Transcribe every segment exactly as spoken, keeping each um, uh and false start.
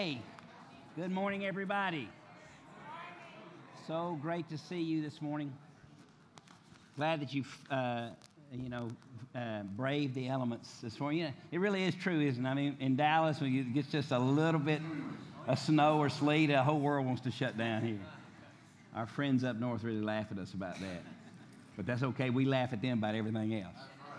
Hey, good morning, everybody. So great to see you this morning. Glad that you've, uh, you know, uh, braved the elements this morning. You know, it really is true, isn't it? I mean, in Dallas, when it gets just a little bit of snow or sleet, the whole world wants to shut down here. Our friends up north really laugh at us about that. But that's okay. We laugh at them about everything else.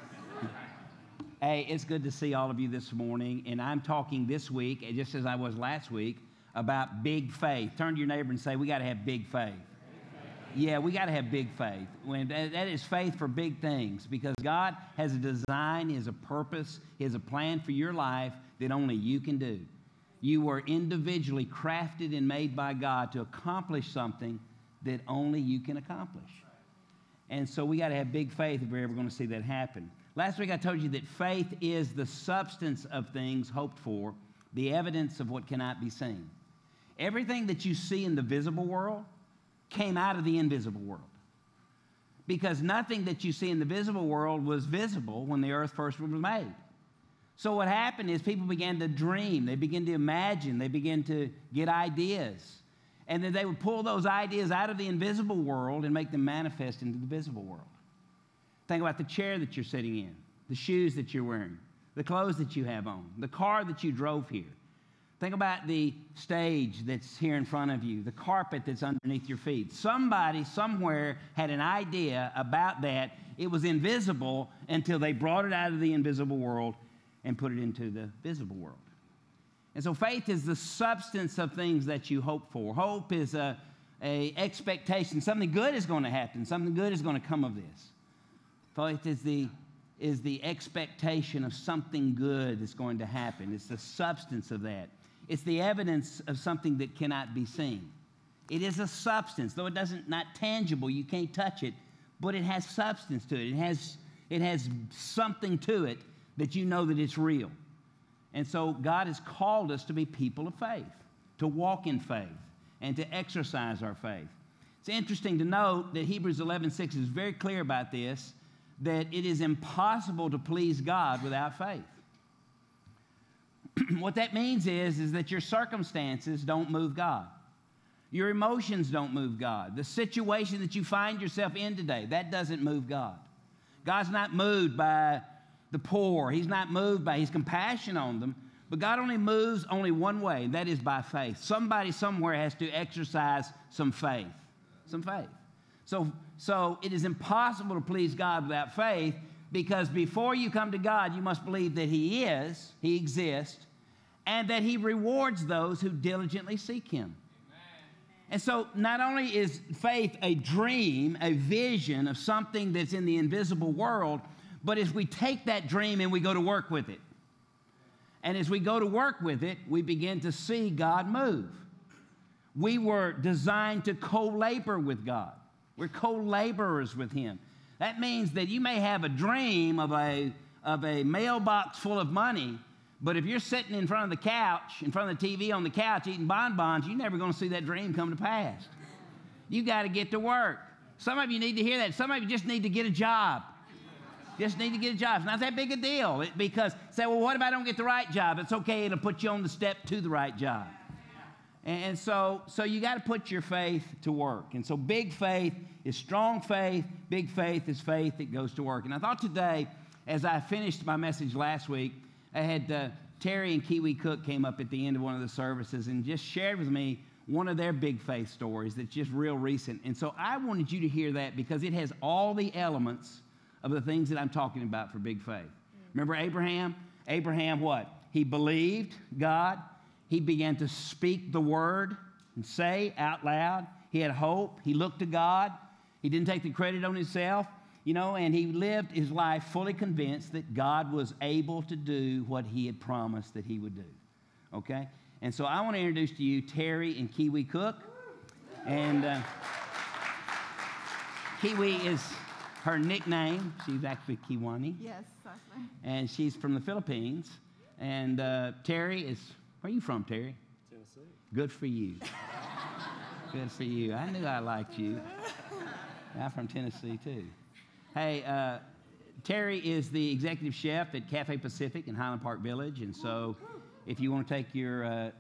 Hey, it's good to see all of you this morning, and I'm talking this week, just as I was last week, about big faith. Turn to your neighbor and say, we got to have big faith. Yeah, we got to have big faith. When that is faith for big things, because God has a design, He has a purpose, He has a plan for your life that only you can do. You were individually crafted and made by God to accomplish something that only you can accomplish. And so we got to have big faith if we're ever going to see that happen. Last week I told you that faith is the substance of things hoped for, the evidence of what cannot be seen. Everything that you see in the visible world came out of the invisible world. Because nothing that you see in the visible world was visible when the earth first was made. So what happened is people began to dream, they began to imagine, they began to get ideas. And then they would pull those ideas out of the invisible world and make them manifest into the visible world. Think about the chair that you're sitting in, the shoes that you're wearing, the clothes that you have on, the car that you drove here. Think about the stage that's here in front of you, the carpet that's underneath your feet. Somebody somewhere had an idea about that. It was invisible until they brought it out of the invisible world and put it into the visible world. And so faith is the substance of things that you hope for. Hope is a, a expectation. Something good is going to happen. Something good is going to come of this. Faith is the, is the expectation of something good that's going to happen. It's the substance of that. It's the evidence of something that cannot be seen. It is a substance, though it doesn't not tangible. You can't touch it, but it has substance to it. It has, it has something to it that you know that it's real. And so God has called us to be people of faith, to walk in faith, and to exercise our faith. It's interesting to note that Hebrews eleven six is very clear about this, that it is impossible to please God without faith. What that means is, is that your circumstances don't move God. Your emotions don't move God. The situation that you find yourself in today, that doesn't move God. God's not moved by the poor. He's not moved by His compassion on them. But God only moves only one way, and that is by faith. Somebody somewhere has to exercise some faith. Some faith. So, so it is impossible to please God without faith, because before you come to God, you must believe that He is, He exists, and that He rewards those who diligently seek Him. Amen. And so not only is faith a dream, a vision of something that's in the invisible world, but as we take that dream and we go to work with it. And as we go to work with it, we begin to see God move. We were designed to co-labor with God. We're co-laborers with Him. That means that you may have a dream of a, of a mailbox full of money, but if you're sitting in front of the couch, in front of the T V on the couch eating bonbons, you're never going to see that dream come to pass. You got to get to work. Some of you need to hear that. Some of you just need to get a job. Just need to get a job. It's not that big a deal, it, because say, well, what if I don't get the right job? It's okay. It'll put you on the step to the right job. And so, so you got to put your faith to work. And so big faith is strong faith. Big faith is faith that goes to work. And I thought today, as I finished my message last week, I had uh, Terry and Kiwi Cook came up at the end of one of the services and just shared with me one of their big faith stories that's just real recent. And so I wanted you to hear that, because it has all the elements of the things that I'm talking about for big faith. Remember Abraham? Abraham what? He believed God. He began to speak the word and say out loud. He had hope. He looked to God. He didn't take the credit on himself, you know, and he lived his life fully convinced that God was able to do what He had promised that He would do, okay? And so I want to introduce to you Terry and Kiwi Cook. And uh, Kiwi is her nickname. She's actually Kiwani. Yes, that's right. And she's from the Philippines. And uh, Terry is, where are you from, Terry? Tennessee. Good for you. Good for you. I knew I liked you. I'm from Tennessee, too. Hey, uh, Terry is the executive chef at Cafe Pacific in Highland Park Village. And so if you want to take your uh,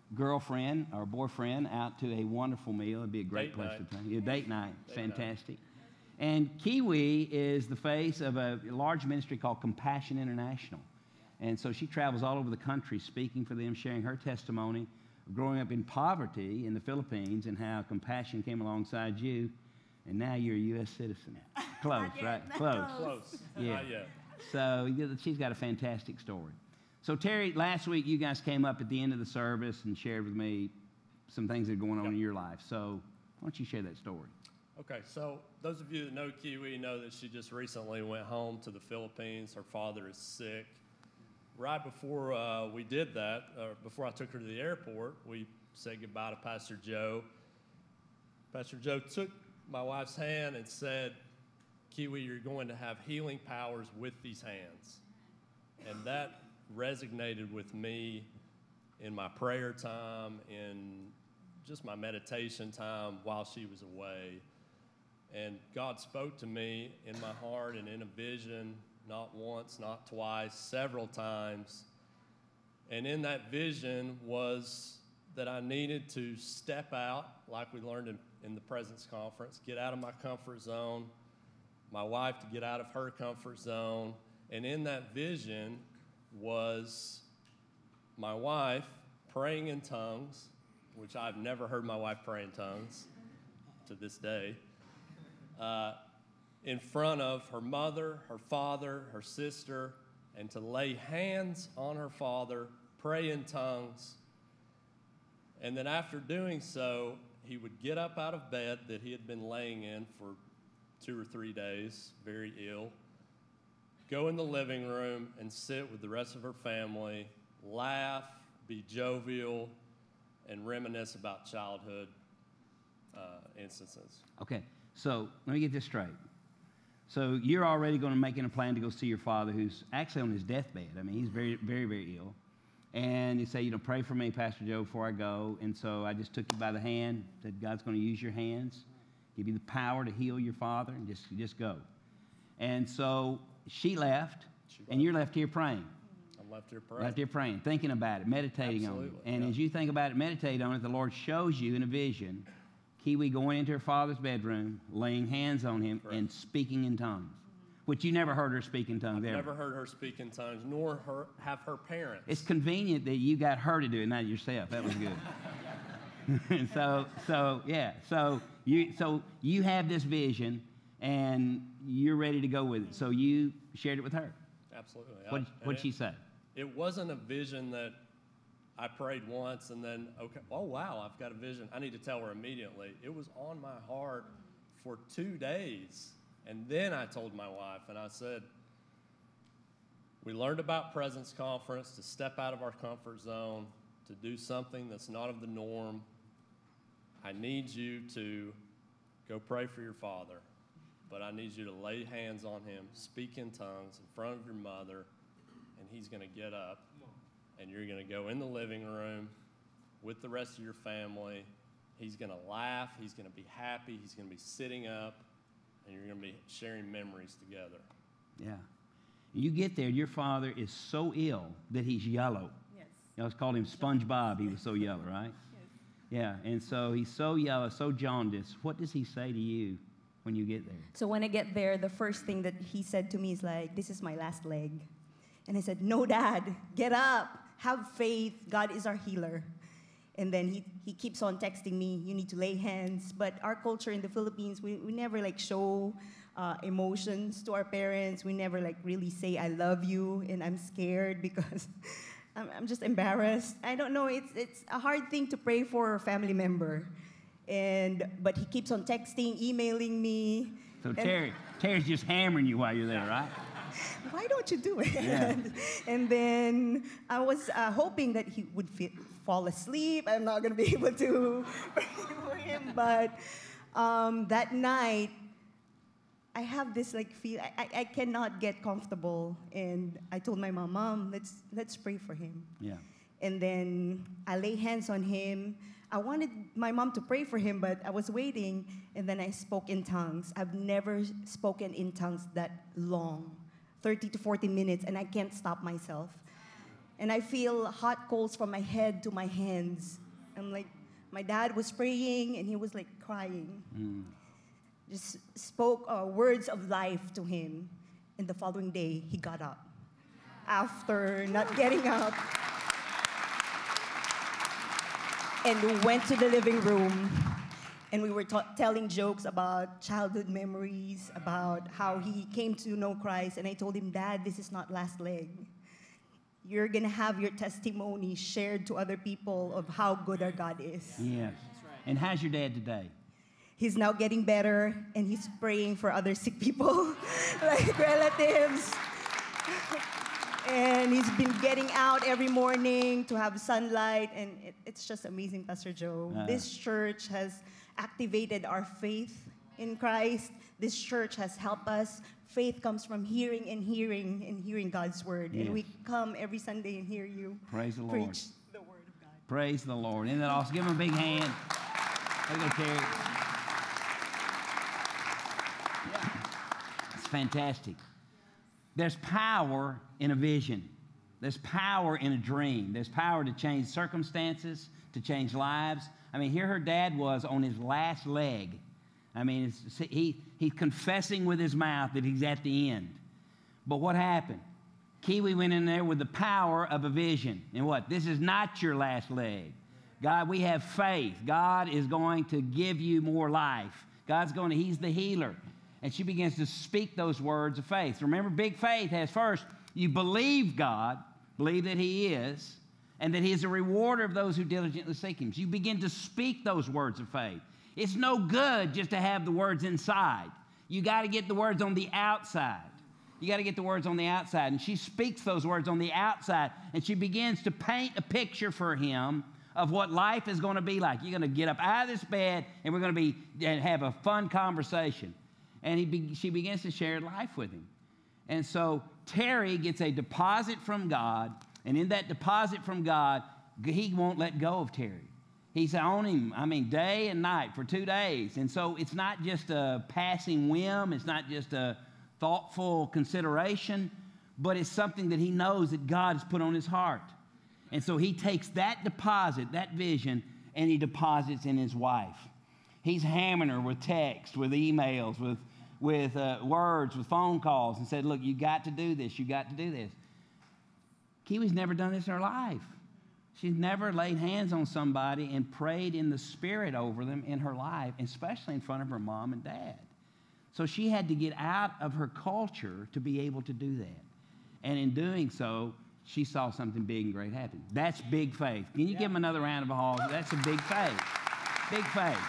girlfriend or boyfriend out to a wonderful meal. It'd be a great Date place night. to take. Yeah, date night. Date Fantastic. And Kiwi is the face of a large ministry called Compassion International. And so she travels all over the country speaking for them, sharing her testimony of growing up in poverty in the Philippines and how compassion came alongside you. And now you're a U S citizen. Close, Not yet, right? no. Close. Close. Yeah. Not yet. So you- she's got a fantastic story. So Terry, last week you guys came up at the end of the service and shared with me some things that are going on Yep. in your life. So why don't you share that story? Okay, so those of you that know Kiwi know that she just recently went home to the Philippines. Her father is sick. Right before uh, we did that, or before I took her to the airport, we said goodbye to Pastor Joe. Pastor Joe took my wife's hand and said, Kiwi, you're going to have healing powers with these hands. And that resonated with me in my prayer time, in just my meditation time while she was away. And God spoke to me in my heart and in a vision, not once, not twice, several times. And in that vision was that I needed to step out, like we learned in, in the Presence Conference, get out of my comfort zone, my wife to get out of her comfort zone. And in that vision was my wife praying in tongues, which I've never heard my wife pray in tongues to this day, uh, in front of her mother, her father, her sister, and to lay hands on her father, pray in tongues. And then after doing so, he would get up out of bed that he had been laying in for two or three days, very ill, go in the living room and sit with the rest of her family, laugh, be jovial, and reminisce about childhood uh, instances. Okay, so let me get this straight. So you're already going to make a plan to go see your father, who's actually on his deathbed. I mean, he's very, very, very ill. And you say, you know, pray for me, Pastor Joe, before I go. And so I just took you by the hand, said God's going to use your hands, give you the power to heal your father, and just, just go. And so she left, She and you're left here praying. I'm left here praying. Left here praying, thinking about it, meditating on Absolutely, it. And yeah. as you think about it, meditate on it, the Lord shows you in a vision Kiwi going into her father's bedroom, laying hands on him, Correct. and speaking in tongues, which you never heard her speak in tongues I've ever. never heard her speak in tongues, nor her, have her parents. It's convenient that you got her to do it, not yourself. That was good. And so, so yeah, so you, so you have this vision, and you're ready to go with it. So you shared it with her. Absolutely. What I- what'd and she it- say? It wasn't a vision that I prayed once and then, okay, oh, wow, I've got a vision. I need to tell her immediately. It was on my heart for two days. And then I told my wife, and I said, we learned about Presence Conference, to step out of our comfort zone, to do something that's not of the norm. I need you to go pray for your father, but I need you to lay hands on him, speak in tongues in front of your mother, and he's going to get up, and you're going to go in the living room with the rest of your family. He's going to laugh. He's going to be happy. He's going to be sitting up, and you're going to be sharing memories together. Yeah. You get there, your father is so ill that he's yellow. Yes. You always called him SpongeBob. He was so yellow, right? Yeah, and so he's so yellow, so jaundiced. What does he say to you when you get there? So when I get there, the first thing that he said to me is like, this is my last leg. And I said, no, Dad, get up. Have faith. God is our healer. And then he, he keeps on texting me, you need to lay hands. But our culture in the Philippines, we, we never like show uh, emotions to our parents. We never like really say, I love you, and I'm scared because I'm, I'm just embarrassed. I don't know, it's, it's a hard thing to pray for a family member. And, but he keeps on texting, emailing me. So and- Terry, Terry's just hammering you while you're there, right? Why don't you do it? Yeah. And then I was uh, hoping that he would fi- fall asleep. I'm not going to be able to pray for him. But um, that night, I have this like feel, I, I, I cannot get comfortable. And I told my mom, Mom, let's, let's pray for him. Yeah. And then I lay hands on him. I wanted my mom to pray for him, but I was waiting, and then I spoke in tongues. I've never spoken in tongues that long, thirty to forty minutes, and I can't stop myself. And I feel hot coals from my head to my hands. I'm like, my dad was praying and he was like crying. Mm. Just spoke uh, words of life to him. And the following day, he got up. After not getting up, and went to the living room, and we were ta- telling jokes about childhood memories, about how he came to know Christ. And I told him, Dad, this is not last leg. You're going to have your testimony shared to other people of how good our God is. Yes. And how's your dad today? He's now getting better, and he's praying for other sick people, like relatives. And he's been getting out every morning to have sunlight, and it, it's just amazing, Pastor Joe. Uh. This church has activated our faith in Christ. This church has helped us. Faith comes from hearing and hearing and hearing God's word. Yes. And we come every Sunday and hear you Praise the Lord. preach the word of God. Praise the Lord. Isn't that awesome? Give him a big hand. Look at Terry. It's fantastic. There's power in a vision. There's power in a dream. There's power to change circumstances, to change lives. I mean, here her dad was on his last leg. I mean, it's, he, he's confessing with his mouth that he's at the end. But what happened? Kiwi went in there with the power of a vision. And what? This is not your last leg. God, we have faith. God is going to give you more life. God's going to, he's the healer. And she begins to speak those words of faith. Remember, big faith has first, you believe God, believe that he is, and that he is a rewarder of those who diligently seek him. So you begin to speak those words of faith. It's no good just to have the words inside. You got to get the words on the outside. You got to get the words on the outside. And she speaks those words on the outside, and she begins to paint a picture for him of what life is going to be like. You're going to get up out of this bed, and we're going to be and have a fun conversation. And he be, she begins to share life with him. And so Terry gets a deposit from God, and in that deposit from God, he won't let go of Terry. He's on him, I mean, day and night for two days. And so it's not just a passing whim. It's not just a thoughtful consideration, but it's something that he knows that God has put on his heart. And so he takes that deposit, that vision, and he deposits in his wife. He's hammering her with text, with emails, with, with uh, words, with phone calls, and said, look, you got to do this. You got to do this. Kiwi's never done this in her life. She's never laid hands on somebody and prayed in the Spirit over them in her life, especially in front of her mom and dad. So she had to get out of her culture to be able to do that. And in doing so, she saw something big and great happen. That's big faith. Can you yeah. give them another round of applause? That's a big faith. Big faith.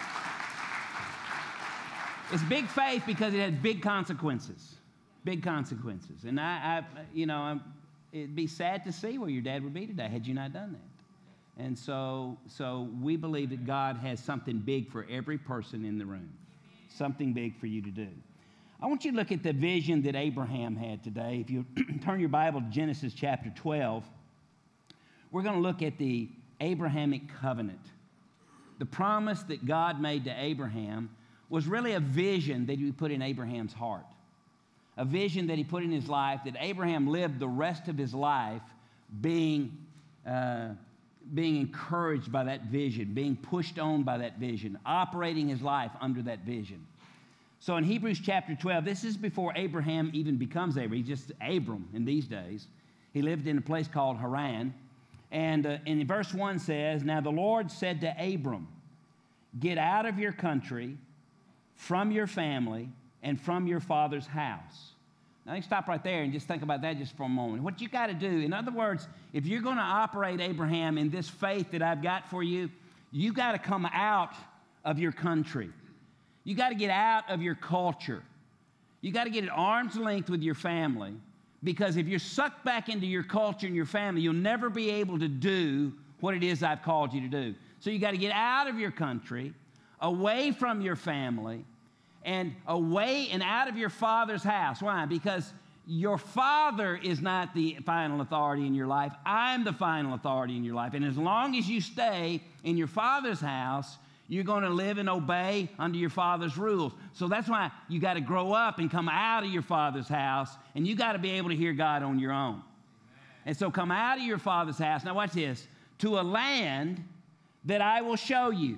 It's big faith because it has big consequences. Big consequences. And I, I you know, I'm, it'd be sad to see where your dad would be today had you not done that. And so, so we believe that God has something big for every person in the room. Something big for you to do. I want you to look at the vision that Abraham had today. If you turn your Bible to Genesis chapter twelve, we're going to look at the Abrahamic covenant. The promise that God made to Abraham was really a vision that he put in Abraham's heart. A vision that he put in his life, that Abraham lived the rest of his life being, uh, being encouraged by that vision, being pushed on by that vision, operating his life under that vision. So in Hebrews chapter twelve, this is before Abraham even becomes Abraham. He's just Abram in these days. He lived in a place called Haran. And uh, in verse one says, now the Lord said to Abram, get out of your country, from your family, and from your father's house. Now, you stop right there and just think about that just for a moment. What you got to do, in other words, if you're going to operate, Abraham, in this faith that I've got for you, you got to come out of your country. You got to get out of your culture. You got to get at arm's length with your family, because if you're sucked back into your culture and your family, you'll never be able to do what it is I've called you to do. So you got to get out of your country, away from your family, and away and out of your father's house. Why? Because your father is not the final authority in your life. I'm the final authority in your life. And as long as you stay in your father's house, you're going to live and obey under your father's rules. So that's why you got to grow up and come out of your father's house, and you got to be able to hear God on your own. And so come out of your father's house. Now watch this. To a land that I will show you.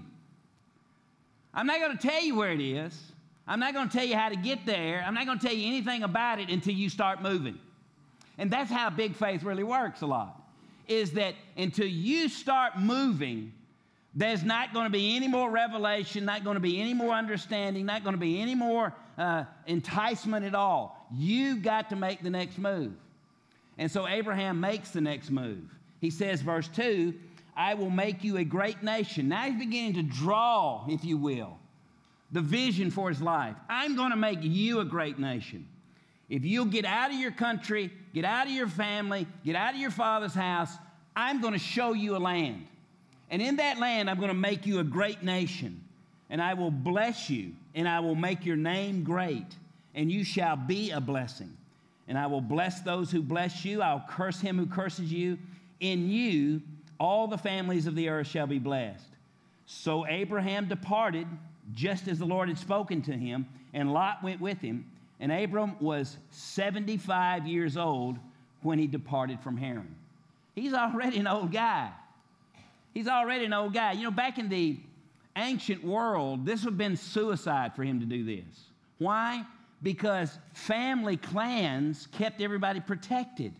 I'm not going to tell you where it is. I'm not going to tell you how to get there. I'm not going to tell you anything about it until you start moving. And that's how big faith really works a lot, is that until you start moving, there's not going to be any more revelation, not going to be any more understanding, not going to be any more uh, enticement at all. You've got to make the next move. And so Abraham makes the next move. He says, verse two, I will make you a great nation. Now he's beginning to draw, if you will, the vision for his life. I'm going to make you a great nation. If you'll get out of your country, get out of your family, get out of your father's house, I'm going to show you a land. And in that land, I'm going to make you a great nation. And I will bless you, and I will make your name great, and you shall be a blessing. And I will bless those who bless you. I'll curse him who curses you. In you, all the families of the earth shall be blessed. So Abraham departed, just as the Lord had spoken to him, and Lot went with him. And Abram was seventy-five years old when he departed from Haran. He's already an old guy. He's already an old guy. You know, back in the ancient world, this would have been suicide for him to do this. Why? Because family clans kept everybody protected.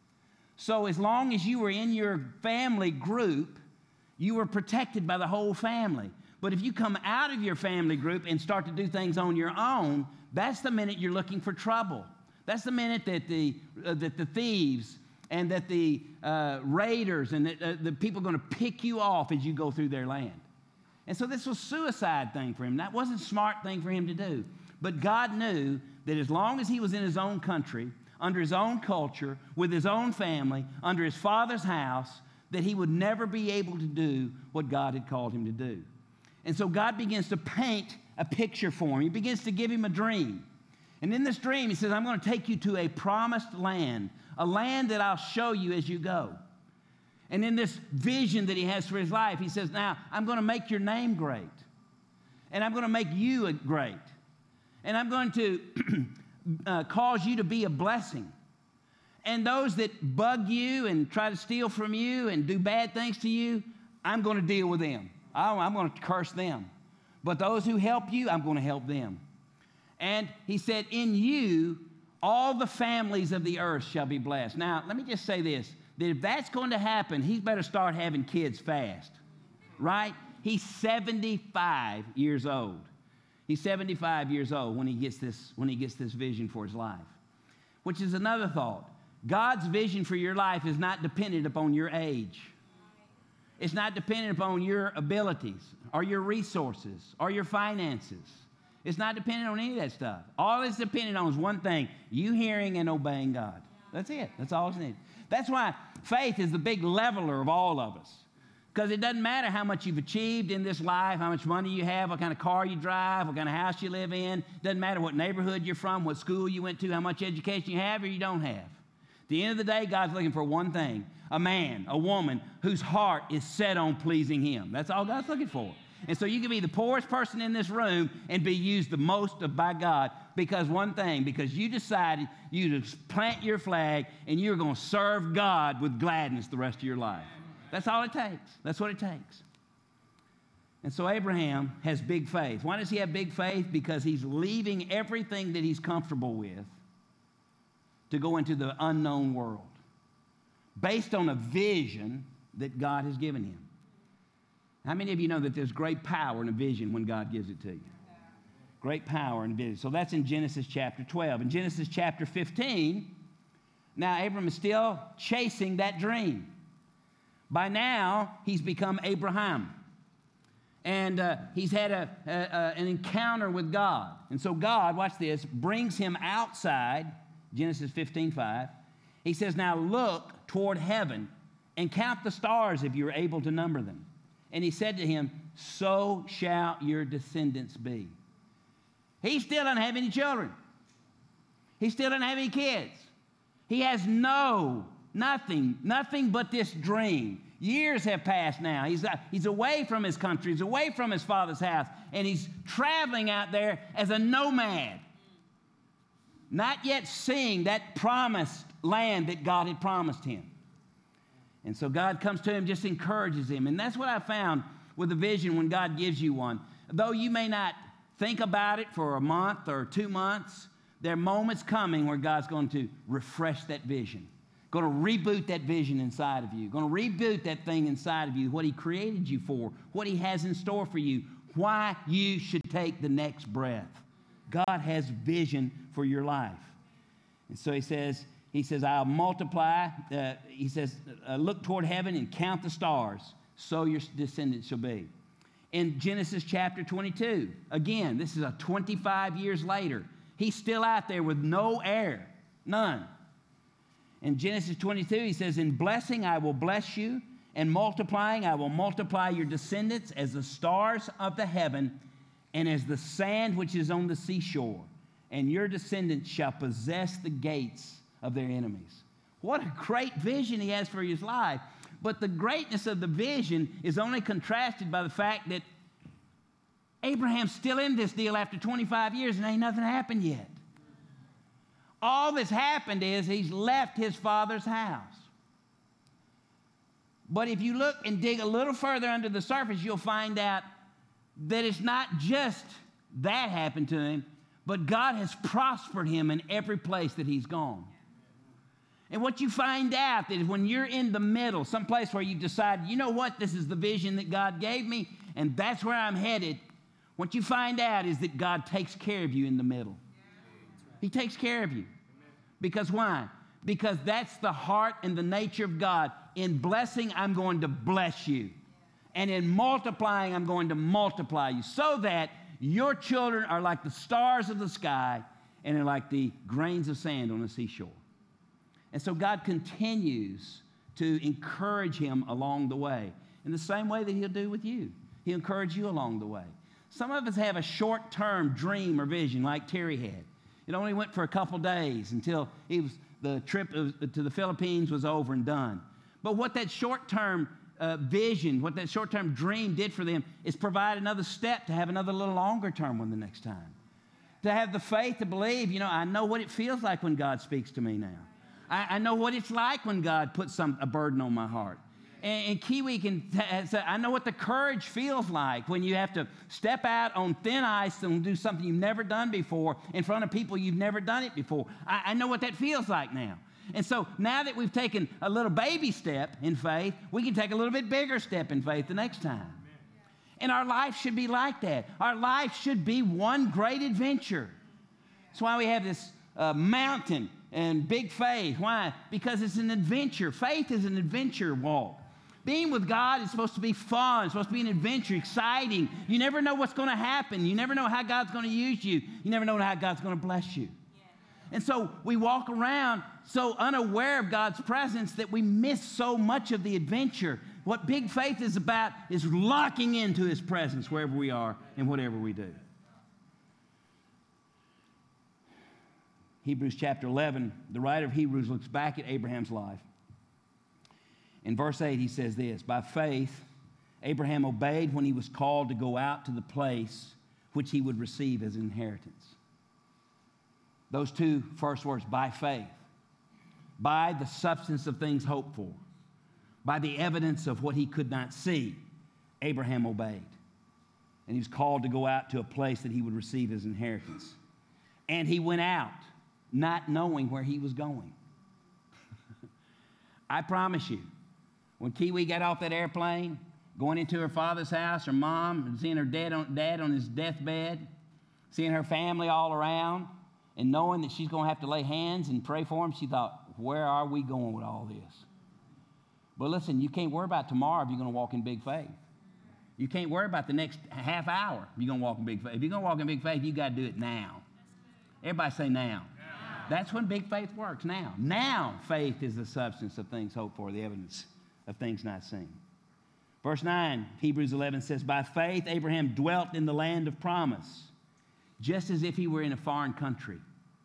So as long as you were in your family group, you were protected by the whole family. But if you come out of your family group and start to do things on your own, that's the minute you're looking for trouble. That's the minute that the, uh, that the thieves and that the uh, raiders and the, uh, the people are going to pick you off as you go through their land. And so this was a suicide thing for him. That wasn't a smart thing for him to do. But God knew that as long as he was in his own country, under his own culture, with his own family, under his father's house, that he would never be able to do what God had called him to do. And so God begins to paint a picture for him. He begins to give him a dream. And in this dream, he says, I'm going to take you to a promised land, a land that I'll show you as you go. And in this vision that he has for his life, he says, now, I'm going to make your name great. And I'm going to make you great. And I'm going to uh, cause you to be a blessing. And those that bug you and try to steal from you and do bad things to you, I'm going to deal with them. I'm going to curse them. But those who help you, I'm going to help them. And he said, in you, all the families of the earth shall be blessed. Now, let me just say this, that if that's going to happen, he's better start having kids fast, right? He's seventy-five years old. He's seventy-five years old when he gets this, when he gets this vision for his life, which is another thought. God's vision for your life is not dependent upon your age. It's not dependent upon your abilities or your resources or your finances. It's not dependent on any of that stuff. All it's dependent on is one thing, you hearing and obeying God. That's it. That's all it's needed. That's why faith is the big leveler of all of us. Because it doesn't matter how much you've achieved in this life, how much money you have, what kind of car you drive, what kind of house you live in. It doesn't matter what neighborhood you're from, what school you went to, how much education you have or you don't have. At the end of the day, God's looking for one thing, a man, a woman whose heart is set on pleasing him. That's all God's looking for. And so you can be the poorest person in this room and be used the most of by God because one thing, because you decided you to plant your flag and you're going to serve God with gladness the rest of your life. That's all it takes. That's what it takes. And so Abraham has big faith. Why does he have big faith? Because he's leaving everything that he's comfortable with to go into the unknown world based on a vision that God has given him. How many of you know that there's great power in a vision when God gives it to you? Great power in a vision. So that's in Genesis chapter twelve. In Genesis chapter fifteen, now Abram is still chasing that dream. By now, he's become Abraham. And uh, he's had a, a, a, an encounter with God. And so God, watch this, brings him outside, Genesis fifteen five. He says, now look toward heaven and count the stars if you're able to number them. And he said to him, so shall your descendants be. He still doesn't have any children. He still doesn't have any kids. He has no, nothing, nothing but this dream. Years have passed now. He's, uh, he's away from his country. He's away from his father's house. And he's traveling out there as a nomad. Not yet seeing that promised land that God had promised him. And so God comes to him, just encourages him. And that's what I found with a vision when God gives you one. Though you may not think about it for a month or two months, there are moments coming where God's going to refresh that vision, going to reboot that vision inside of you, going to reboot that thing inside of you, what he created you for, what he has in store for you, why you should take the next breath. God has vision for your life. And so he says, he says, I'll multiply. Uh, he says, uh, look toward heaven and count the stars, so your descendants shall be. In Genesis chapter twenty-two, again, this is a twenty-five years later. He's still out there with no heir, none. In Genesis twenty-two, he says, in blessing I will bless you, and multiplying I will multiply your descendants as the stars of the heaven and as the sand which is on the seashore. And your descendants shall possess the gates of their enemies. What a great vision he has for his life. But the greatness of the vision is only contrasted by the fact that Abraham's still in this deal after twenty-five years and ain't nothing happened yet. All that's happened is he's left his father's house. But if you look and dig a little further under the surface, you'll find out that it's not just that happened to him, but God has prospered him in every place that he's gone. And what you find out is when you're in the middle, someplace where you decide, you know what, this is the vision that God gave me, and that's where I'm headed, what you find out is that God takes care of you in the middle. He takes care of you. Because why? Because that's the heart and the nature of God. In blessing, I'm going to bless you. And in multiplying, I'm going to multiply you, so that your children are like the stars of the sky and are like the grains of sand on the seashore. And so God continues to encourage him along the way in the same way that he'll do with you. He'll encourage you along the way. Some of us have a short-term dream or vision like Terry had. It only went for a couple days until he was, the trip to the Philippines was over and done. But what that short-term uh, vision, what that short-term dream did for them is provide another step to have another little longer-term one the next time. To have the faith to believe, you know, I know what it feels like when God speaks to me now. I, I know what it's like when God puts some, a burden on my heart. And, and Kiwi can t- say, I know what the courage feels like when you have to step out on thin ice and do something you've never done before in front of people you've never done it before. I, I know what that feels like now. And so now that we've taken a little baby step in faith, we can take a little bit bigger step in faith the next time. And our life should be like that. Our life should be one great adventure. That's why we have this uh, mountain and big faith. Why? Because it's an adventure. Faith is an adventure walk. Being with God is supposed to be fun. It's supposed to be an adventure, exciting. You never know what's going to happen. You never know how God's going to use you. You never know how God's going to bless you. And so we walk around so unaware of God's presence that we miss so much of the adventure. What big faith is about is locking into his presence wherever we are and whatever we do. Hebrews chapter eleven, the writer of Hebrews looks back at Abraham's life. In verse eight, he says this, by faith, Abraham obeyed when he was called to go out to the place which he would receive as inheritance. Those two first words, by faith. By the substance of things hoped for. By the evidence of what he could not see, Abraham obeyed. And he was called to go out to a place that he would receive his inheritance. And he went out, not knowing where he was going. I promise you, when Kiwi got off that airplane, going into her father's house, her mom, and seeing her dad on, dad on his deathbed, seeing her family all around, and knowing that she's going to have to lay hands and pray for him, she thought, where are we going with all this? But listen, you can't worry about tomorrow if you're going to walk in big faith. You can't worry about the next half hour if you're going to walk in big faith. If you're going to walk in big faith, you got to do it now. Everybody say now. Now. That's when big faith works, now. Now faith is the substance of things hoped for, the evidence of things not seen. Verse nine, Hebrews eleven says, by faith Abraham dwelt in the land of promise, just as if he were in a foreign country.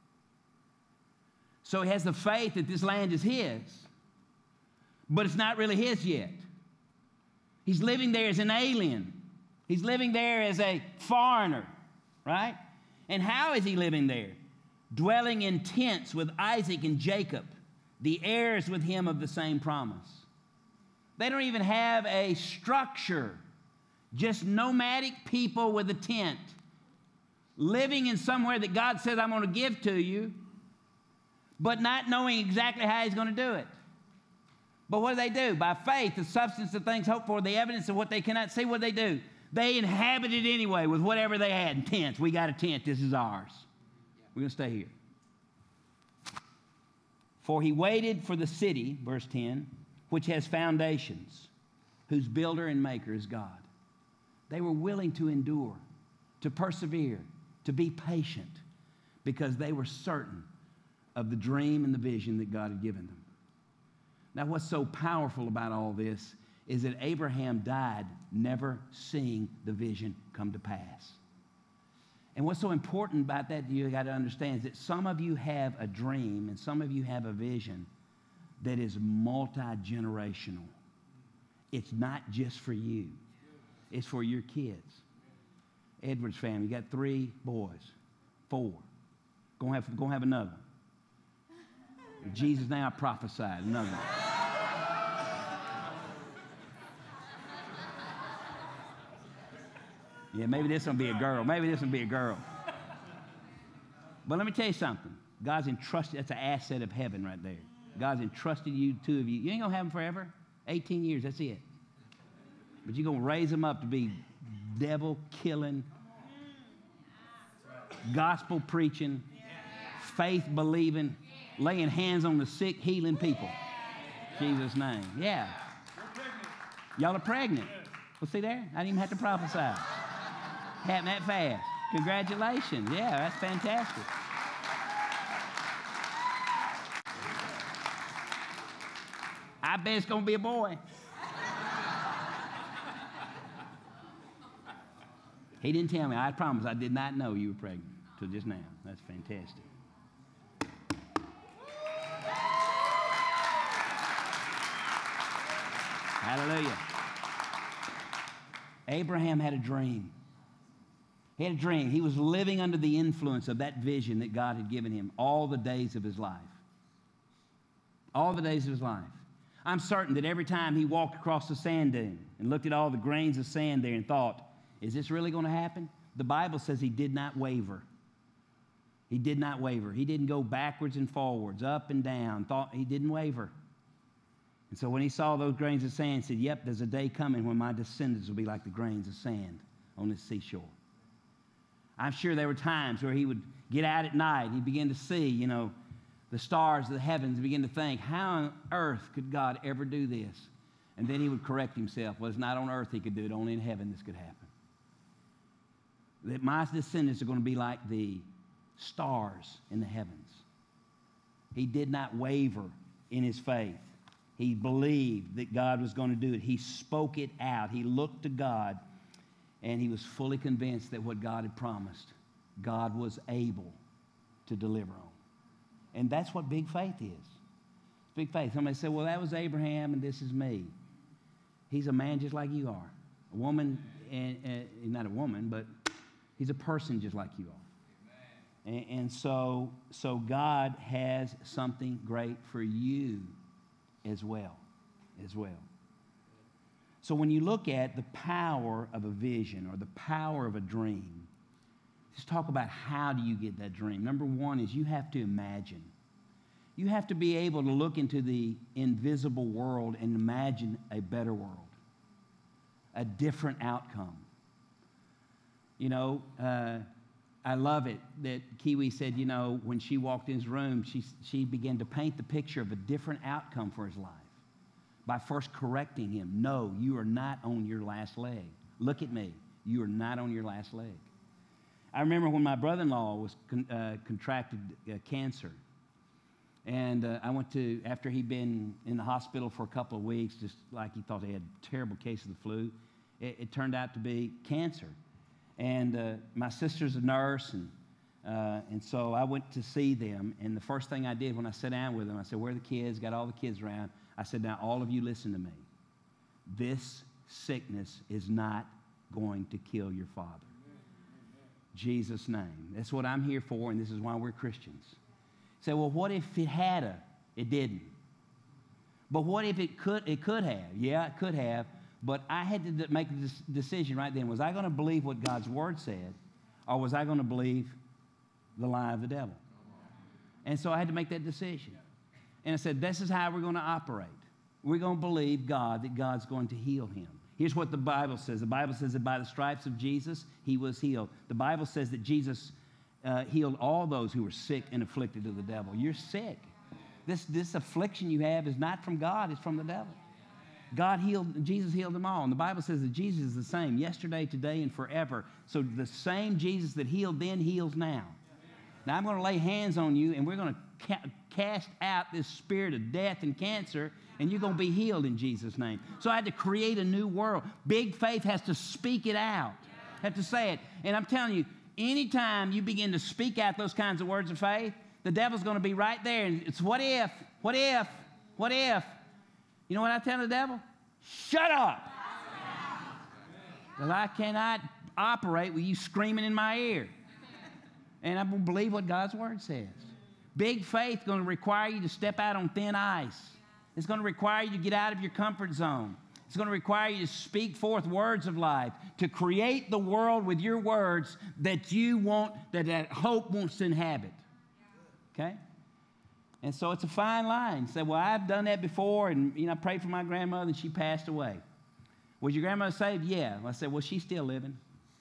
So he has the faith that this land is his, but it's not really his yet. He's living there as an alien. He's living there as a foreigner, right? And how is he living there? Dwelling in tents with Isaac and Jacob, the heirs with him of the same promise. They don't even have a structure Just nomadic people with a tent, living in somewhere that God says, I'm going to give to you, but not knowing exactly how he's going to do it. But what do they do? By faith, the substance of things hoped for, the evidence of what they cannot see, what do they do? They inhabit it anyway with whatever they had in tents. We got a tent. This is ours. We're going to stay here. For he waited for the city, verse ten, which has foundations, whose builder and maker is God. They were willing to endure, to persevere, to be patient, because they were certain of the dream and the vision that God had given them. Now, what's so powerful about all this is that Abraham died never seeing the vision come to pass. And what's so important about that, you got to understand, is that some of you have a dream and some of you have a vision that is multi-generational. It's not just for you. It's for your kids. Edwards family, you got three boys, four. Gonna have, gonna have another. In Jesus' name, I prophesied another one. Yeah, maybe this will be a girl. Maybe this will be a girl. But let me tell you something. God's entrusted, that's an asset of heaven right there. God's entrusted you, two of you. You ain't going to have them forever. eighteen years, that's it. But you're going to raise them up to be devil-killing, gospel-preaching, faith-believing, laying hands on the sick, healing people. Jesus' name. Yeah. Y'all are pregnant. Well, see there? I didn't even have to prophesy. Happened that fast. Congratulations. Yeah, that's fantastic. I bet it's going to be a boy. He didn't tell me. I promise I did not know you were pregnant until just now. That's fantastic. Hallelujah. Abraham had a dream. He had a dream. He was living under the influence of that vision that God had given him all the days of his life. All the days of his life. I'm certain that every time he walked across the sand dune and looked at all the grains of sand there and thought, is this really going to happen? The Bible says he did not waver. He did not waver. He didn't go backwards and forwards, up and down. Thought he didn't waver. And so when he saw those grains of sand, he said, yep, there's a day coming when my descendants will be like the grains of sand on this seashore. I'm sure there were times where he would get out at night and he began to see, you know, the stars of the heavens and begin to think, how on earth could God ever do this? And then he would correct himself. Well, it's not on earth he could do it, only in heaven this could happen. That my descendants are going to be like the stars in the heavens. He did not waver in his faith. He believed that God was going to do it. He spoke it out. He looked to God, and he was fully convinced that what God had promised, God was able to deliver on. And that's what big faith is. It's big faith. Somebody said, well, that was Abraham, and this is me. He's a man just like you are. A woman, and, and not a woman, but he's a person just like you are. And, and so, so God has something great for you as well, as well. So when you look at the power of a vision or the power of a dream, let's talk about how do you get that dream. Number one is you have to imagine. You have to be able to look into the invisible world and imagine a better world, a different outcome. You know, uh, I love it that Kiwi said, you know, when she walked in his room, she, she began to paint the picture of a different outcome for his life by first correcting him. No, you are not on your last leg. Look at me. You are not on your last leg. I remember when my brother-in-law was con- uh, contracted uh, cancer. And uh, I went to, after he'd been in the hospital for a couple of weeks, just like he thought he had a terrible case of the flu, it, it turned out to be cancer. And uh, my sister's a nurse, and, uh, and so I went to see them. And the first thing I did when I sat down with them, I said, where are the kids? Got all the kids around. I said, now all of you listen to me. This sickness is not going to kill your father. Jesus' name. That's what I'm here for, and this is why we're Christians. Say, well, what if it had a? It didn't. But what if it could? It could have. Yeah, it could have. But I had to d- make a des- decision right then. Was I going to believe what God's word said, or was I going to believe the lie of the devil? And so I had to make that decision. And I said, this is how we're going to operate. We're going to believe God, that God's going to heal him. Here's what the Bible says. The Bible says that by the stripes of Jesus, he was healed. The Bible says that Jesus uh, healed all those who were sick and afflicted of the devil. You're sick. This, this affliction you have is not from God, it's from the devil. God healed, Jesus healed them all. And the Bible says that Jesus is the same yesterday, today, and forever. So the same Jesus that healed then heals now. Now I'm going to lay hands on you, and we're going to ca- cast out this spirit of death and cancer, and you're going to be healed in Jesus' name. So I had to create a new world. Big faith has to speak it out, have to say it. And I'm telling you, anytime you begin to speak out those kinds of words of faith, the devil's going to be right there. And it's what if, what if, what if. You know what I tell the devil? Shut up. Because I cannot operate with you screaming in my ear. And I'm going to believe what God's word says. Big faith is going to require you to step out on thin ice. It's going to require you to get out of your comfort zone. It's going to require you to speak forth words of life, to create the world with your words that you want, that, that hope wants to inhabit. Okay? And so it's a fine line. You say, well, I've done that before, and you know, I prayed for my grandmother, and she passed away. Was your grandmother saved? Yeah. I said, well, she's still living.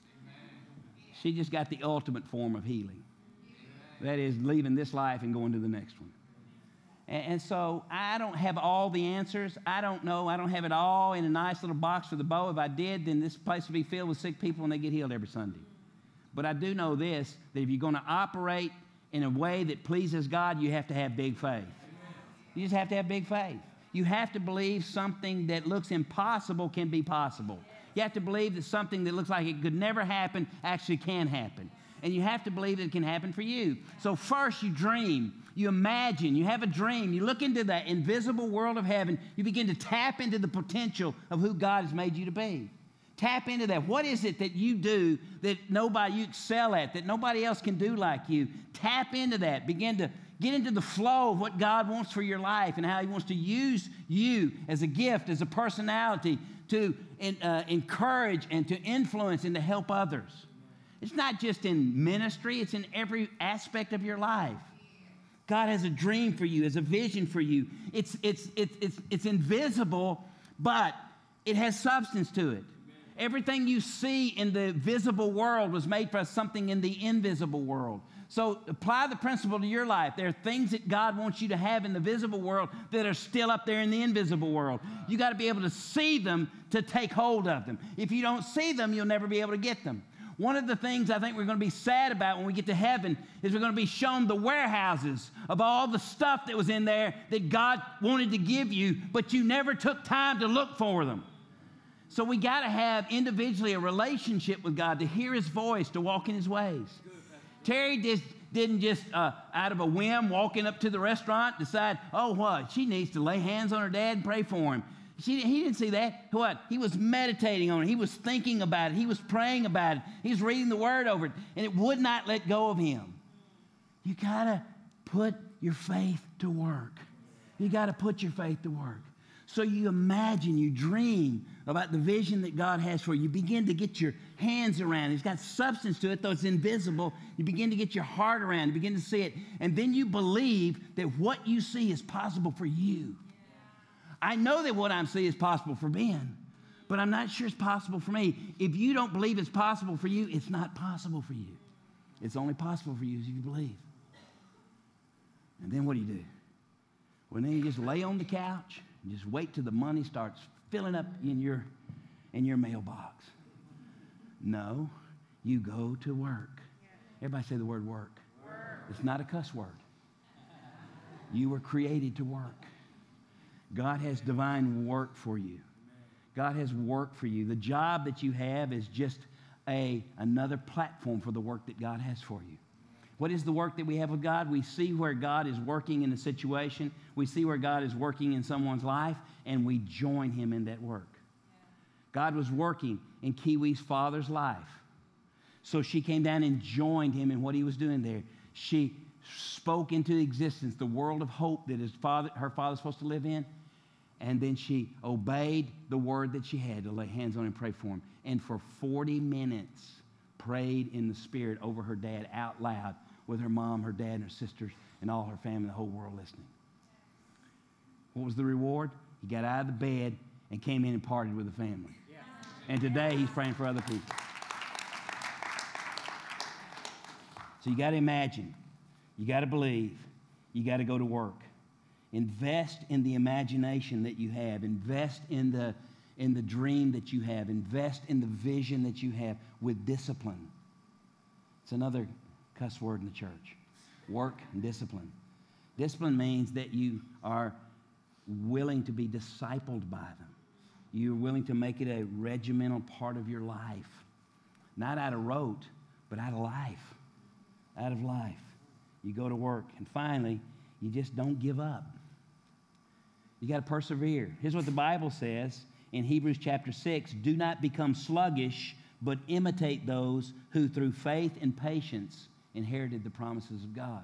She just got the ultimate form of healing. That is leaving this life and going to the next one. And, and so I don't have all the answers. I don't know. I don't have it all in a nice little box for the bow. If I did, then this place would be filled with sick people and they get healed every Sunday. But I do know this, that if you're going to operate in a way that pleases God, you have to have big faith. You just have to have big faith. You have to believe something that looks impossible can be possible. You have to believe that something that looks like it could never happen actually can happen. And you have to believe that it can happen for you. So first you dream, you imagine, you have a dream, you look into that invisible world of heaven, you begin to tap into the potential of who God has made you to be. Tap into that. What is it that you do that nobody, you excel at, that nobody else can do like you? Tap into that. Begin to get into the flow of what God wants for your life and how he wants to use you as a gift, as a personality to in, uh, encourage and to influence and to help others. It's not just in ministry, it's in every aspect of your life. God has a dream for you, has a vision for you. It's, it's, it's, it's, it's invisible, but it has substance to it. Everything you see in the visible world was made for something in the invisible world. So apply the principle to your life. There are things that God wants you to have in the visible world that are still up there in the invisible world. You got to be able to see them to take hold of them. If you don't see them, you'll never be able to get them. One of the things I think we're going to be sad about when we get to heaven is we're going to be shown the warehouses of all the stuff that was in there that God wanted to give you, but you never took time to look for them. So we got to have individually a relationship with God, to hear his voice, to walk in his ways. Terry just didn't just, uh, out of a whim, walking up to the restaurant, decide, oh, what? She needs to lay hands on her dad and pray for him. She, he didn't see that. What? He was meditating on it. He was thinking about it. He was praying about it. He was reading the word over it, and it would not let go of him. You got to put your faith to work. You got to put your faith to work. So you imagine, you dream about the vision that God has for you. You begin to get your hands around it. It's got substance to it, though it's invisible. You begin to get your heart around it, you begin to see it. And then you believe that what you see is possible for you. I know that what I'm seeing is possible for Ben, but I'm not sure it's possible for me. If you don't believe it's possible for you, it's not possible for you. It's only possible for you if you believe. And then what do you do? Well, then you just lay on the couch and just wait till the money starts filling up in your, in your mailbox. No, you go to work. Everybody say the word work. Work. It's not a cuss word. You were created to work. God has divine work for you. God has work for you. The job that you have is just a, another platform for the work that God has for you. What is the work that we have with God? We see where God is working in a situation. We see where God is working in someone's life, and we join him in that work. God was working in Kiwi's father's life. So she came down and joined him in what he was doing there. She spoke into existence the world of hope that his father, her father was supposed to live in. And then she obeyed the word that she had to lay hands on him and pray for him. And for forty minutes, prayed in the Spirit over her dad out loud with her mom, her dad, and her sisters, and all her family, the whole world listening. What was the reward? He got out of the bed and came in and partied with the family. Yeah. And today, he's praying for other people. So you got to imagine. You got to believe. You got to go to work. Invest in the imagination that you have. Invest in the, in the dream that you have. Invest in the vision that you have with discipline. It's another cuss word in the church. Work and discipline. Discipline means that you are willing to be discipled by them. You're willing to make it a regimental part of your life. Not out of rote, but out of life. Out of life. You go to work. And finally, you just don't give up. You got to persevere. Here's what the Bible says in Hebrews chapter six. Do not become sluggish, but imitate those who through faith and patience inherited the promises of God.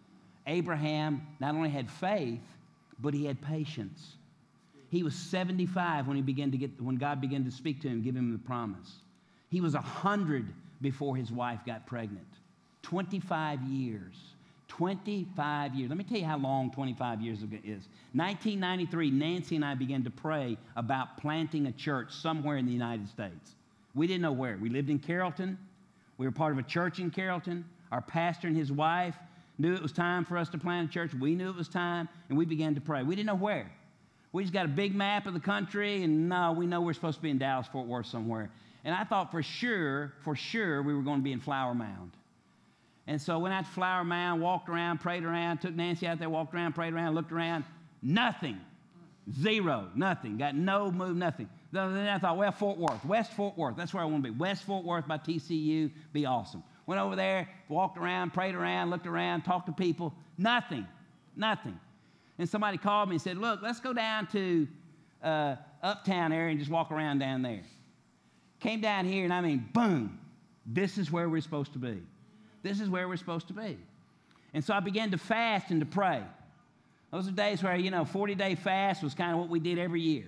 Abraham not only had faith, but he had patience. He was seventy-five when he began to get when God began to speak to him, give him the promise. He was one hundred before his wife got pregnant. twenty-five years. twenty-five years. Let me tell you how long twenty-five years ago is. nineteen ninety-three, Nancy and I began to pray about planting a church somewhere in the United States. We didn't know where. We lived in Carrollton. We were part of a church in Carrollton. Our pastor and his wife knew it was time for us to plant a church. We knew it was time, and we began to pray. We didn't know where. We just got a big map of the country, and no, we know we're supposed to be in Dallas, Fort Worth somewhere. And I thought for sure, for sure, we were going to be in Flower Mound. And so went out to Flower Mound, walked around, prayed around, took Nancy out there, walked around, prayed around, looked around. Nothing. Zero. Nothing. Got no move, nothing. Then I thought, well, Fort Worth. West Fort Worth. That's where I want to be. West Fort Worth by T C U. Be awesome. Went over there, walked around, prayed around, looked around, talked to people. Nothing. Nothing. And somebody called me and said, look, let's go down to uh, Uptown area and just walk around down there. Came down here, and I mean, boom. This is where we're supposed to be. This is where we're supposed to be. And so I began to fast and to pray. Those are days where, you know, forty-day fast was kind of what we did every year.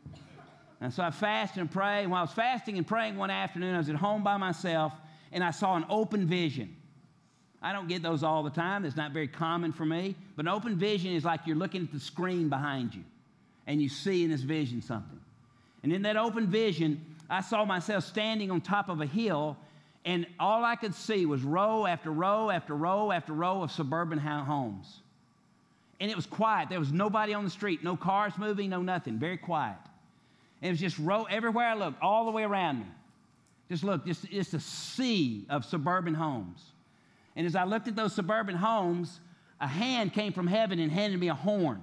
And so I fasted and prayed. While I was fasting and praying one afternoon, I was at home by myself, and I saw an open vision. I don't get those all the time. It's not very common for me. But an open vision is like you're looking at the screen behind you, and you see in this vision something. And in that open vision, I saw myself standing on top of a hill, and all I could see was row after row after row after row of suburban homes. And it was quiet. There was nobody on the street, no cars moving, no nothing, very quiet. And it was just row everywhere I looked, all the way around me. Just look, just, just a sea of suburban homes. And as I looked at those suburban homes, a hand came from heaven and handed me a horn.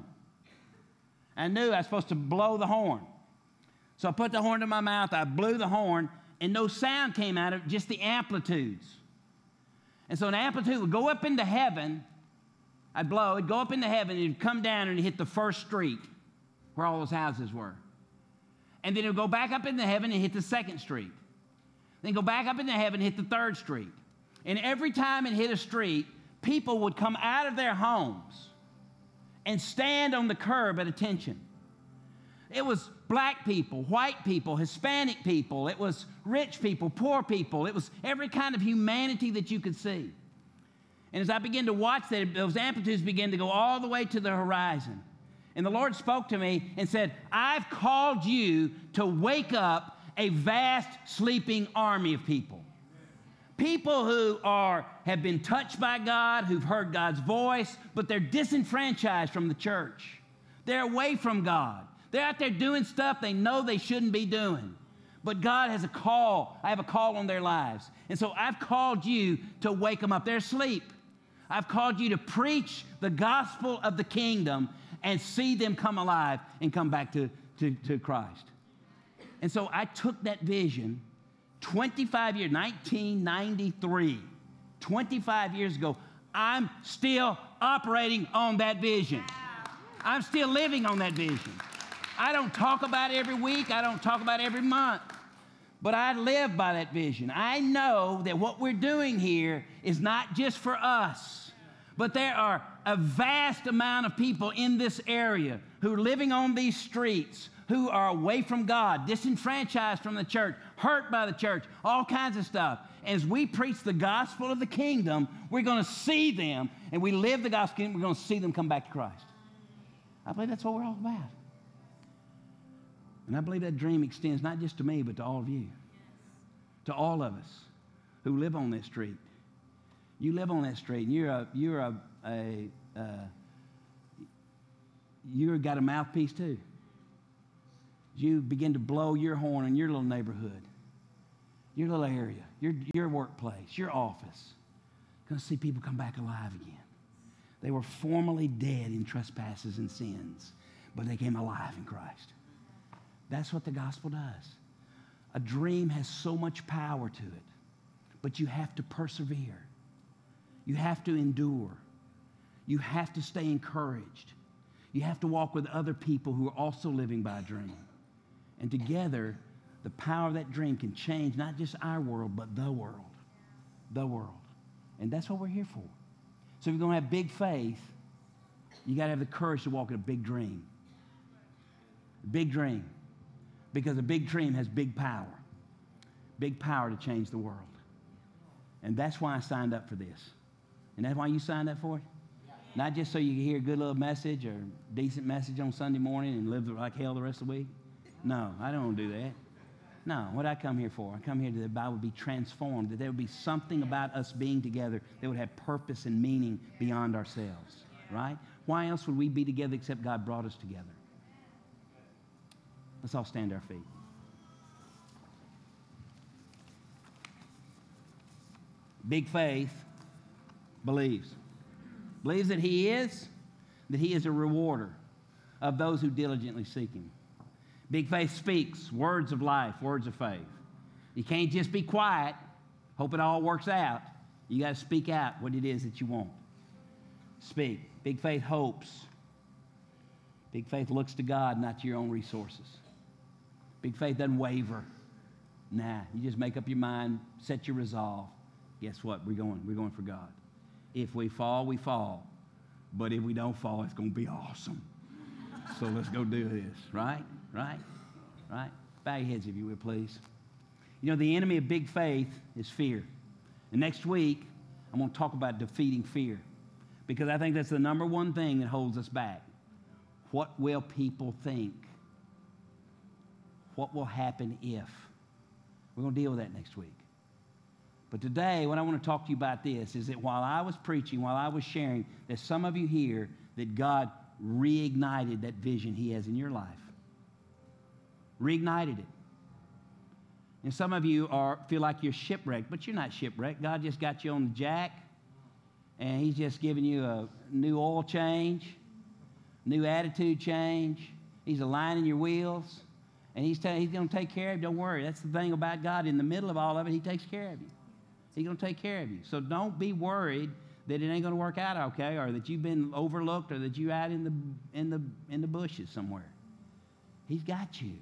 I knew I was supposed to blow the horn. So I put the horn to my mouth, I blew the horn, and no sound came out of it, just the amplitudes. And so an amplitude would go up into heaven, I'd blow, it'd go up into heaven, and it'd come down and it'd hit the first street where all those houses were. And then it would go back up into heaven and hit the second street. Then go back up into heaven and hit the third street. And every time it hit a street, people would come out of their homes and stand on the curb at attention. It was black people, white people, Hispanic people. It was rich people, poor people. It was every kind of humanity that you could see. And as I began to watch that, those amplitudes began to go all the way to the horizon. And the Lord spoke to me and said, I've called you to wake up a vast sleeping army of people. People who are, have been touched by God, who've heard God's voice, but they're disenfranchised from the church. They're away from God. They're out there doing stuff they know they shouldn't be doing. But God has a call. I have a call on their lives. And so I've called you to wake them up. They're asleep. I've called you to preach the gospel of the kingdom and see them come alive and come back to, to, to Christ. And so I took that vision twenty-five years, nineteen ninety-three, twenty-five years ago. I'm still operating on that vision. I'm still living on that vision. I don't talk about it every week. I don't talk about it every month. But I live by that vision. I know that what we're doing here is not just for us, but there are a vast amount of people in this area who are living on these streets, who are away from God, disenfranchised from the church, hurt by the church, all kinds of stuff. As we preach the gospel of the kingdom, we're going to see them, and we live the gospel, we're going to see them come back to Christ. I believe that's what we're all about. And I believe that dream extends not just to me, but to all of you, to all of us who live on this street. You live on that street, and you're a, you're a, a uh, you've got a mouthpiece too. You begin to blow your horn in your little neighborhood, your little area, your, your workplace, your office. Going to see people come back alive again. They were formerly dead in trespasses and sins, but they came alive in Christ. That's what the gospel does. A dream has so much power to it, but you have to persevere. You have to endure. You have to stay encouraged. You have to walk with other people who are also living by a dream. And together, the power of that dream can change not just our world, but the world. The world. And that's what we're here for. So if you're going to have big faith, you got to have the courage to walk in a big dream. Big dream. Because a big dream has big power. Big power to change the world. And that's why I signed up for this. And that's why you signed up for it? Not just so you can hear a good little message or a decent message on Sunday morning and live like hell the rest of the week. No, I don't want to do that. No, what I come here for? I come here that the Bible would be transformed, that there would be something about us being together that would have purpose and meaning beyond ourselves, right? Why else would we be together except God brought us together? Let's all stand to our feet. Big faith believes. Believes that he is, that he is a rewarder of those who diligently seek him. Big faith speaks words of life, words of faith. You can't just be quiet, hope it all works out. You got to speak out what it is that you want. Speak. Big faith hopes. Big faith looks to God, not to your own resources. Big faith doesn't waver. Nah, you just make up your mind, set your resolve. Guess what? We're going. We're going for God. If we fall, we fall. But if we don't fall, it's going to be awesome. So let's go do this, right? Right? Right? Bow your heads if you will, please. You know, the enemy of big faith is fear. And next week, I'm going to talk about defeating fear. Because I think that's the number one thing that holds us back. What will people think? What will happen if? We're going to deal with that next week. But today, what I want to talk to you about this is that while I was preaching, while I was sharing, there's some of you here that God reignited that vision he has in your life. Reignited it. And some of you are feel like you're shipwrecked, but you're not shipwrecked. God just got you on the jack, and he's just giving you a new oil change, new attitude change. He's aligning your wheels, and he's, he's going to take care of you. Don't worry. That's the thing about God. In the middle of all of it, he takes care of you. He's going to take care of you. So don't be worried that it ain't going to work out okay, or that you've been overlooked, or that you're out in the, in the, in the bushes somewhere. He's got you.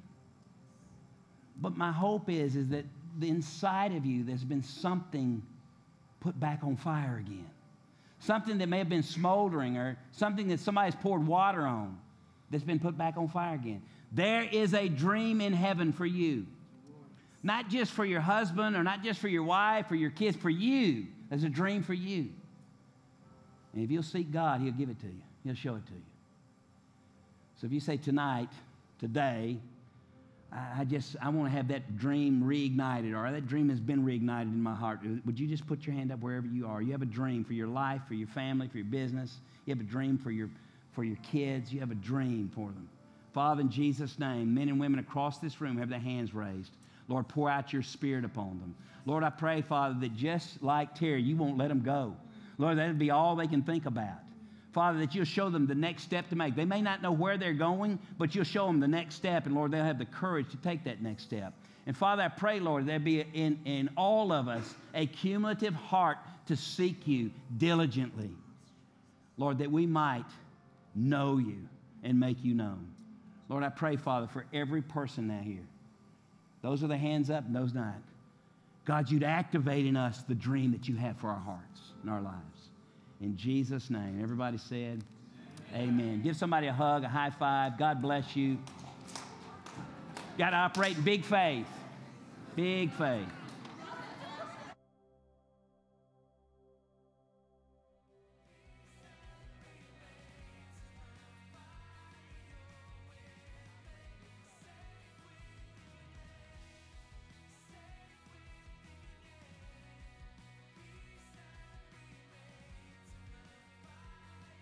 But my hope is, is that the inside of you there's been something put back on fire again. Something that may have been smoldering, or something that somebody's poured water on that's been put back on fire again. There is a dream in heaven for you. Not just for your husband, or not just for your wife or your kids, for you. There's a dream for you. And if you'll seek God, he'll give it to you. He'll show it to you. So if you say tonight, today, I just, I want to have that dream reignited, or that dream has been reignited in my heart. Would you just put your hand up wherever you are? You have a dream for your life, for your family, for your business. You have a dream for your, for your kids. You have a dream for them. Father, in Jesus' name, men and women across this room have their hands raised. Lord, pour out your Spirit upon them. Lord, I pray, Father, that just like Terry, you won't let them go. Lord, that would be all they can think about. Father, that you'll show them the next step to make. They may not know where they're going, but you'll show them the next step, and Lord, they'll have the courage to take that next step. And Father, I pray, Lord, there be in, in all of us a cumulative heart to seek you diligently. Lord, that we might know you and make you known. Lord, I pray, Father, for every person now here. Those are the hands up and those not. God, you'd activate in us the dream that you have for our hearts and our lives. In Jesus' name. Everybody said, amen. Amen. Give somebody a hug, a high five. God bless you. Got to operate in big faith. Big faith.